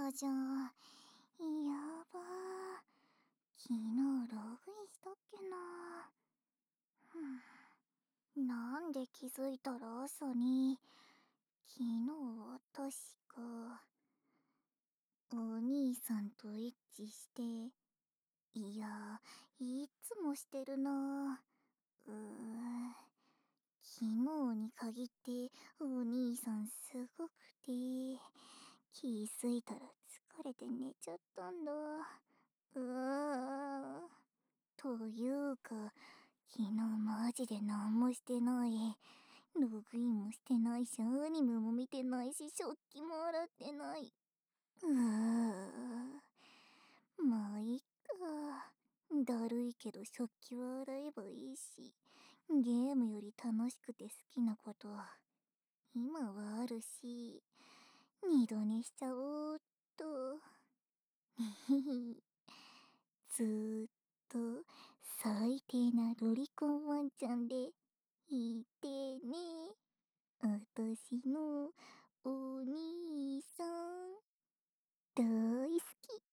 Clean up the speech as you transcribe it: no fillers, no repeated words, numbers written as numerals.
たじゃん。やばー。昨日ログインしたっけな。なんで気づいたら朝に。昨日は確か、お兄さんとエッチして、いや、いつもしてるな。昨日に限ってお兄さんすごくて、気づいたら疲れて寝ちゃったんだ。というか、昨日マジで何もしてない。ログインもしてないし、アニメも見てないし、食器も洗ってない。まあ、いっか。だるいけど食器は洗えばいいし、ゲームより楽しくて好きなこと、今はあるし、二度寝しちゃおうっと。ずーっと最低なロリコンワンちゃんでいてね。私のお兄さん大好き。